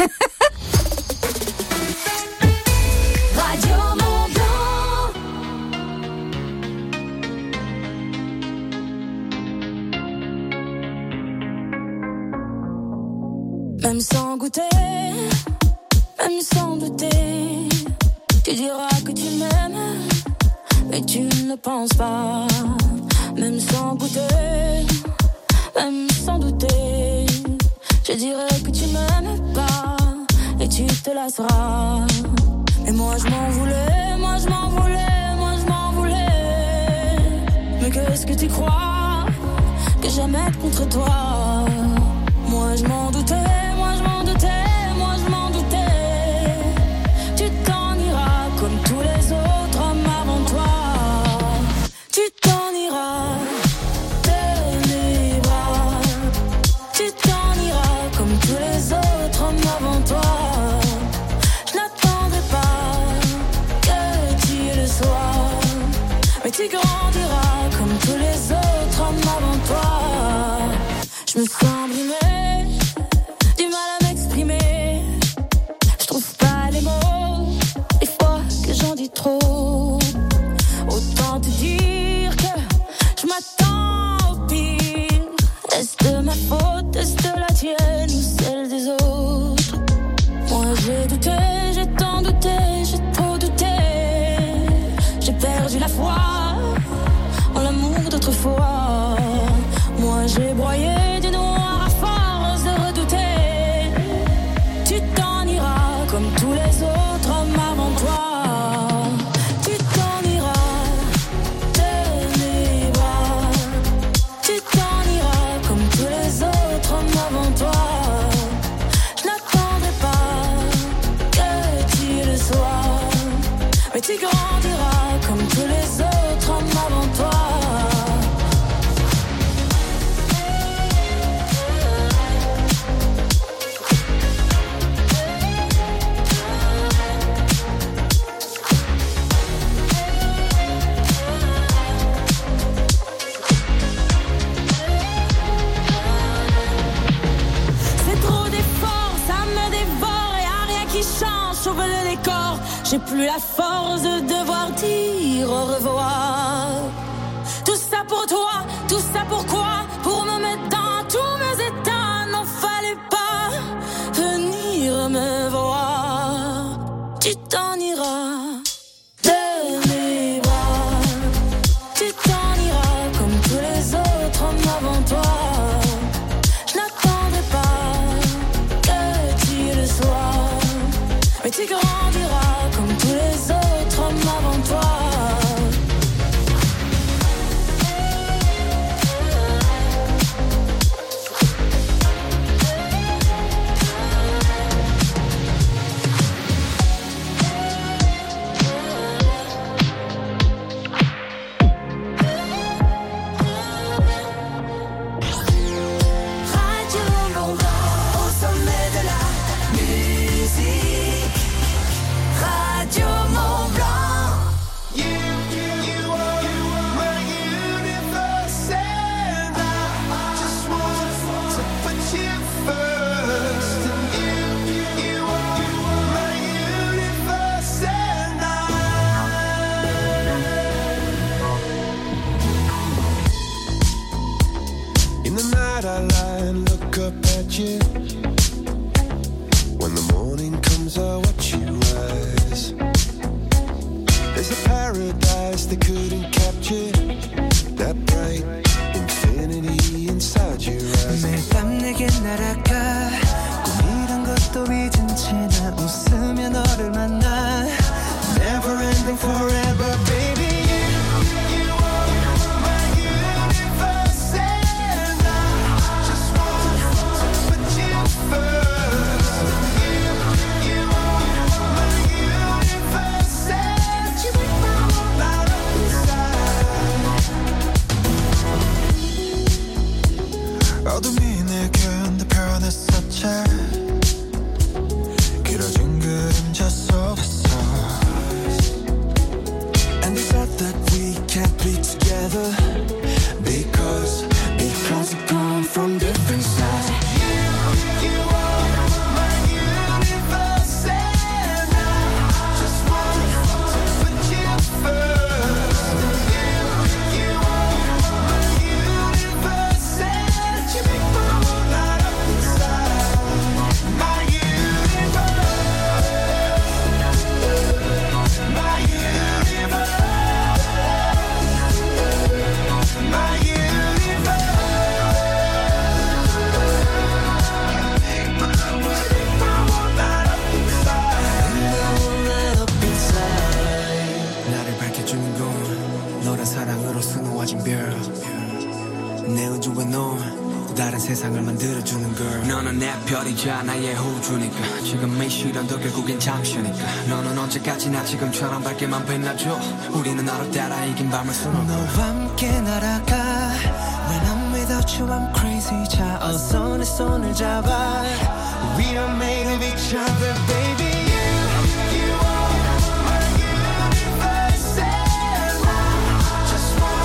Radio Mont-Blanc. Même sans goûter, même sans douter, tu diras que tu m'aimes, mais tu ne penses pas. Même sans goûter, même sans douter, je dirais que tu m'aimes pas et tu te lasseras. Mais moi je m'en voulais, moi je m'en voulais, moi je m'en voulais. Mais qu'est-ce que tu crois que j'aime être contre toi? Moi je m'en doutais, moi je m'en doutais, moi je m'en doutais. Tu t'en iras comme tous les autres hommes avant toi. Tu t'en iras de mes bras. Tu t'en iras comme tous les autres hommes avant toi. Je n'attendrai pas grandiras comme tous les autres hommes avant toi. Je me sens brimée, du mal à m'exprimer. Je trouve pas les mots, des fois que j'en dis trop. Autant te dire que je m'attends au pire. Est-ce de ma faute, est-ce de la tienne ou celle des autres? Moi j'ai douté, j'ai tant douté, j'ai trop douté. J'ai perdu la foi en l'amour d'autrefois. Moi j'ai broyé du noir à force de redouter. Tu t'en iras comme tous les autres hommes avant toi. Tu t'en iras de mes bras. Tu t'en iras comme tous les autres hommes avant toi. Je n'attendrai pas que tu le sois, mais tu grandiras comme tous les autres hommes avant toi. Sauve le décor, j'ai plus la force de devoir dire au revoir. Tout ça pour toi, tout ça pourquoi? Pour me mettre dans tous mes états, n'en fallait pas venir me voir. Tu t'en iras de mes bras. Tu t'en iras comme tous les autres hommes avant toi. Je n'attendrai pas que tu le sois, mais tu grandiras comme tous les autres hommes avant toi. Radio Mont-Blanc, au sommet de la musique. Radio Mont-Blanc. You, you, you are, you are my universe, and I just want to put you first. And you, you, you are, you are my universe, and I. In the night I lie and look up at you. When the morning comes I watch you rise. There's a paradise they couldn't capture. That bright infinity inside your eyes. 매일 밤 내게 날아가 꿈이란 것도 잊은 채 나 웃으며 너를 만나. Never ending forever, baby. You, you are my universe, and I just want to put you first. You, you are my universe, and you make my whole light up inside. 어둠이 내게 내 변했었지. 길어진 그림자 속에서. And they said that we can't be together because, because we come from different sides. You, you are my universe, and I just want to put you first. You, you are my universe, and you make my whole light up inside. My universe, my universe. My 나를 밝혀주는 건 너란 사랑으로 수놓아진 별. 내 우주와 너 다른 세상을 만들어주는 걸. 너는 내 별이자 나의 호주니까. 지금 이 시련도 결국엔 잠시니까. 너는 언제까지나 지금처럼 밝게만 빛나줘. 우리는 너를 따라 이긴 밤을 수놓고 너와 함께 날아가. When I'm without you I'm crazy. 자 어서 내 손을 잡아. We are made of each other, baby. You, you are my universe, and I just want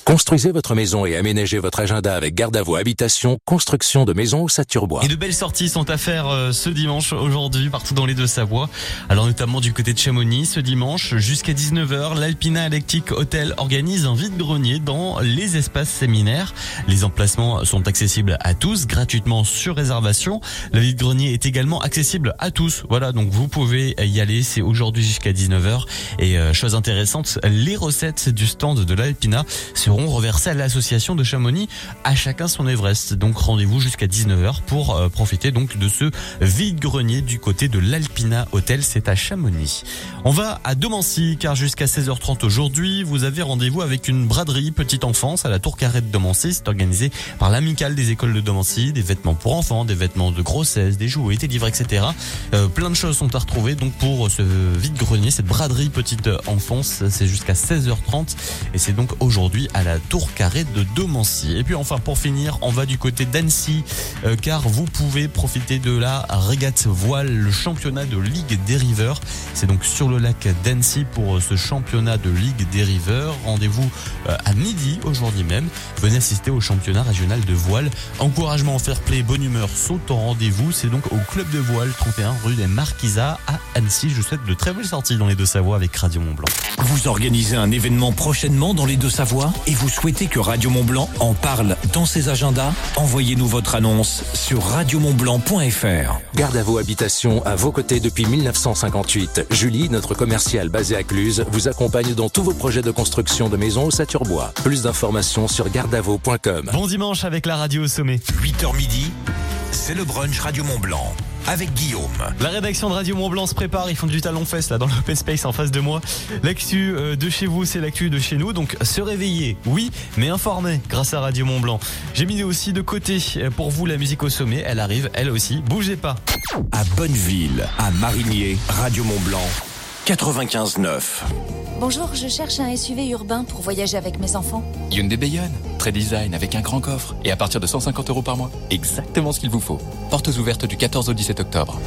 Construisez votre maison et aménagez votre agenda avec Gardavo Habitation, construction de maisons au Saturbois. Et de belles sorties sont à faire euh, ce dimanche, aujourd'hui, partout dans les Deux-Savoie. Alors notamment du côté de Chamonix, ce dimanche, jusqu'à dix-neuf heures, l'Alpina Electric Hotel organise un vide-grenier dans les espaces séminaires. Les emplacements sont accessibles à tous, gratuitement sur réservation. Le vide-grenier est également accessible à tous. Voilà, donc vous pouvez y aller, c'est aujourd'hui jusqu'à dix-neuf heures. Et euh, chose intéressante, les recettes du stand de l'Alpina seront reversés à l'association de Chamonix, à chacun son Everest. Donc rendez-vous jusqu'à dix-neuf heures pour euh, profiter donc de ce vide-grenier du côté de l'Alpina Hotel, c'est à Chamonix. On va à Domancy car jusqu'à seize heures trente aujourd'hui, vous avez rendez-vous avec une braderie petite enfance à la Tour Carrée de Domancy. C'est organisé par l'amicale des écoles de Domancy, des vêtements pour enfants, des vêtements de grossesse, des jouets, des livres, et cetera. Euh, plein de choses sont à retrouver donc pour ce vide-grenier, cette braderie petite enfance. C'est jusqu'à seize heures trente et c'est donc aujourd'hui à la Tour Carrée de Domancy. Et puis enfin pour finir, on va du côté d'Annecy euh, car vous pouvez profiter de la régate voile, le championnat de Ligue des Riveurs. C'est donc sur le lac d'Annecy pour ce championnat de Ligue des Riveurs. Rendez-vous euh, à midi aujourd'hui même. Venez assister au championnat régional de voile. Encouragement, fair play, bonne humeur sont au rendez-vous. C'est donc au club de voile trente et un rue des Marquisats à Annecy. Je vous souhaite de très belles sorties dans les Deux-Savoie avec Radio Mont-Blanc. Vous organisez un événement prochainement dans les Deux-Savoie et vous souhaitez que Radio Mont-Blanc en parle dans ses agendas? Envoyez-nous votre annonce sur radio mont blanc point f r. Gardavo Habitation à vos côtés depuis mille neuf cent cinquante-huit. Julie, notre commerciale basée à Cluse, vous accompagne dans tous vos projets de construction de maisons au Saturbois. Plus d'informations sur gardavo point com. Bon dimanche avec la radio au sommet. huit heures midi, c'est le brunch Radio Mont-Blanc. Avec Guillaume. La rédaction de Radio Mont-Blanc se prépare, ils font du talon fest là dans l'open space en face de moi. L'actu de chez vous, c'est l'actu de chez nous, donc se réveiller, oui, mais informer grâce à Radio Mont-Blanc. J'ai mis aussi de côté pour vous la musique au sommet, elle arrive, elle aussi, bougez pas. À Bonneville, à Marigné, Radio Mont-Blanc, quatre-vingt-quinze neuf. Bonjour, je cherche un S U V urbain pour voyager avec mes enfants. Hyundai Bayonne, très design avec un grand coffre et à partir de cent cinquante euros par mois. Exactement ce qu'il vous faut. Portes ouvertes du quatorze au dix-sept octobre.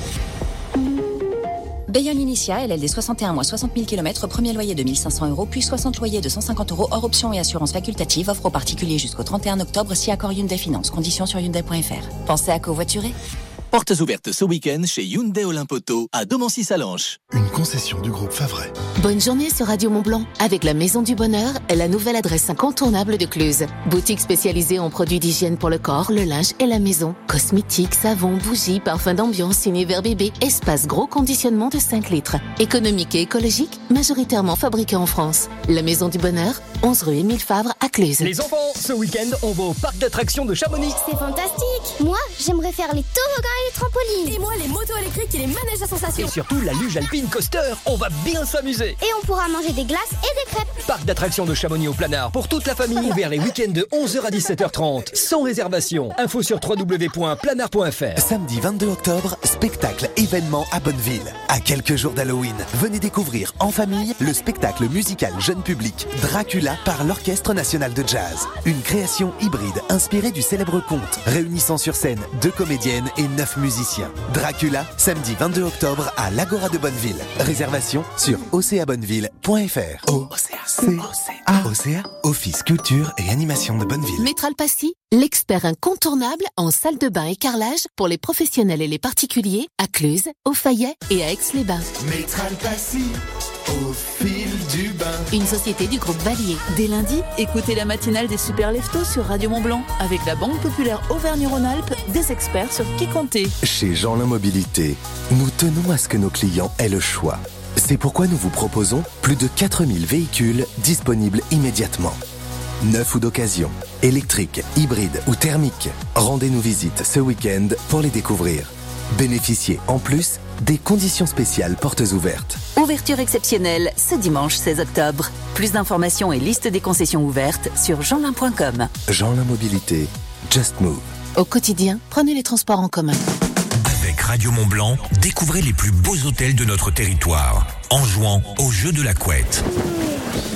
Bayonne Initia, L L D soixante et un mois, soixante mille kilomètres, premier loyer de mille cinq cents euros, puis soixante loyers de cent cinquante euros, hors option et assurance facultative, offre aux particuliers jusqu'au trente et un octobre, si accord Hyundai Finance, conditions sur hyundai point f r. Pensez à covoiturer. Portes ouvertes ce week-end chez Hyundai Olympoto à Domancy-Salanches. Une concession du groupe Favret. Bonne journée sur Radio Mont-Blanc avec la Maison du Bonheur, la nouvelle adresse incontournable de Cluse. Boutique spécialisée en produits d'hygiène pour le corps, le linge et la maison. Cosmétiques, savons, bougies, parfums d'ambiance, univers bébé, espace gros conditionnement de cinq litres. Économique et écologique, majoritairement fabriqué en France. La Maison du Bonheur, onze rue Émile Favre à Cluse. Les enfants, ce week-end, on va au parc d'attractions de Chamonix. C'est fantastique. Moi, j'aimerais faire les toboggans et les trampolines. Et moi, les motos électriques et les manèges à sensations. Et surtout, la luge alpine coaster. On va bien s'amuser. Et on pourra manger des glaces et des crêpes. Parc d'attractions de Chamonix au Planard pour toute la famille, ouvert les week-ends de onze heures à dix-sept heures trente, sans réservation. Info sur w w w point planard point f r. Samedi vingt-deux octobre, spectacle événement à Bonneville. À quelques jours d'Halloween, venez découvrir en famille le spectacle musical jeune public Dracula par l'Orchestre National de Jazz. Une création hybride inspirée du célèbre conte, réunissant sur scène deux comédiennes et neuf musiciens. Dracula, samedi vingt-deux octobre à l'Agora de Bonneville. Réservation sur o c a bonneville point f r. O C A O C A Office Culture et Animation de Bonneville. Métral Passy, l'expert incontournable en salle de bain et carrelage pour les professionnels et les particuliers à Cluse, au Fayet et à Aix-les-Bains. Métral Passy, au fil du bain. Une société du groupe Valier. Dès lundi, écoutez la matinale des Super Leftos sur Radio Mont-Blanc avec la Banque Populaire Auvergne-Rhône-Alpes, des experts sur qui compter. Chez Jeanlin Mobilité, nous tenons à ce que nos clients aient le choix. C'est pourquoi nous vous proposons plus de quatre mille véhicules disponibles immédiatement. Neufs ou d'occasion, électriques, hybrides ou thermiques. Rendez-nous visite ce week-end pour les découvrir. Bénéficiez en plus des conditions spéciales portes ouvertes. Ouverture exceptionnelle ce dimanche seize octobre. Plus d'informations et liste des concessions ouvertes sur jeanlin point com. Jeanlin Mobilité, Just Move. Au quotidien, prenez les transports en commun. Avec Radio Mont-Blanc, découvrez les plus beaux hôtels de notre territoire en jouant au jeu de la couette.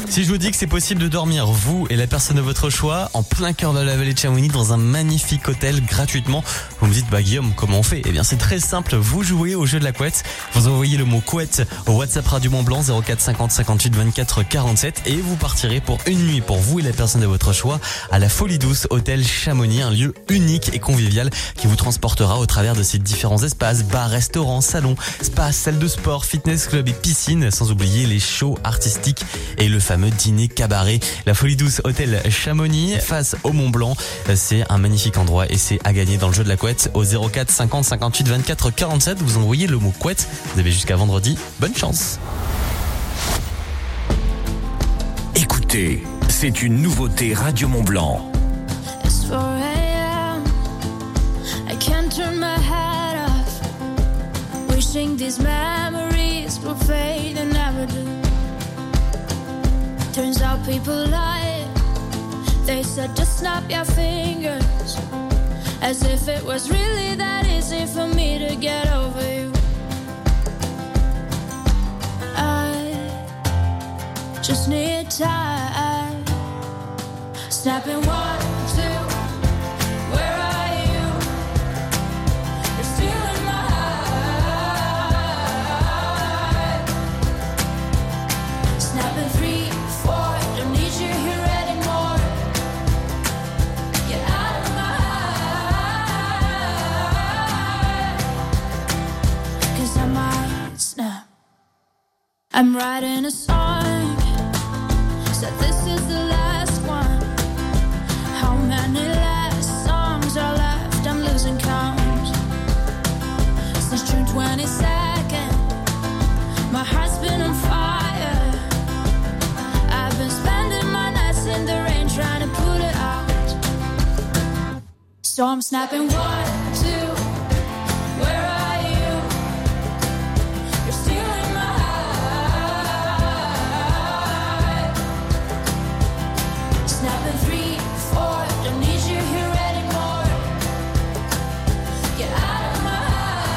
Si je vous dis que c'est possible de dormir, vous et la personne de votre choix, en plein cœur de la vallée de Chamonix, dans un magnifique hôtel gratuitement, vous me dites, bah Guillaume, comment on fait? Eh bien c'est très simple, vous jouez au jeu de la couette, vous envoyez le mot couette au WhatsApp Radio Mont Blanc zéro quatre cinquante cinquante-huit vingt-quatre quarante-sept et vous partirez pour une nuit pour vous et la personne de votre choix à la Folie Douce Hôtel Chamonix, un lieu unique et convivial qui vous transportera au travers de ses différents espaces, bars, restaurants, salons, spas, salles de sport, fitness club et piscine, sans oublier les shows artistiques et le fameux dîner cabaret. La Folie Douce Hôtel Chamonix face au Mont Blanc, c'est un magnifique endroit et c'est à gagner dans le jeu de la couette au zéro quatre cinquante cinquante-huit vingt-quatre quarante-sept. Vous envoyez le mot couette, vous avez jusqu'à vendredi, bonne chance. Écoutez, c'est une nouveauté Radio Mont Blanc. It's four a.m. I can't turn my head off. Wishing these memories will fade and never do. Turns out people lie. They said just snap your fingers, as if it was really that easy for me to get over you. I just need time. Snapping one, two. Where are you? You're stealing my heart. Snapping three, four. Don't need you here anymore. Get out of my heart. 'Cause I might snap. I'm writing a song. Said this is the last one. How many last songs are left? I'm losing count. Since June twenty-second, my heart's been on fire. I've been spending my nights in the rain trying to put it out. So I'm snapping one, two. Where are you? You're stealing my heart. Snapping three, four. Don't need you here anymore. Get out of my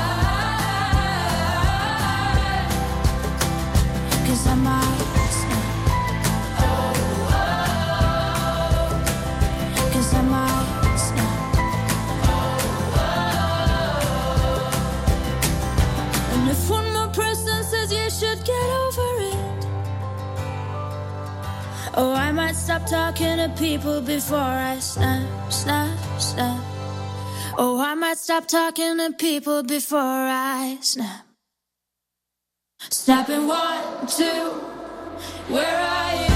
heart. 'Cause I might snap. Oh, oh. 'Cause I might snap. Oh, oh. And if one more person says you should get over it, oh, I might stop talking to people before I snap, snap, snap. Oh, I might stop talking to people before I snap. Snapping one, two. Where are you?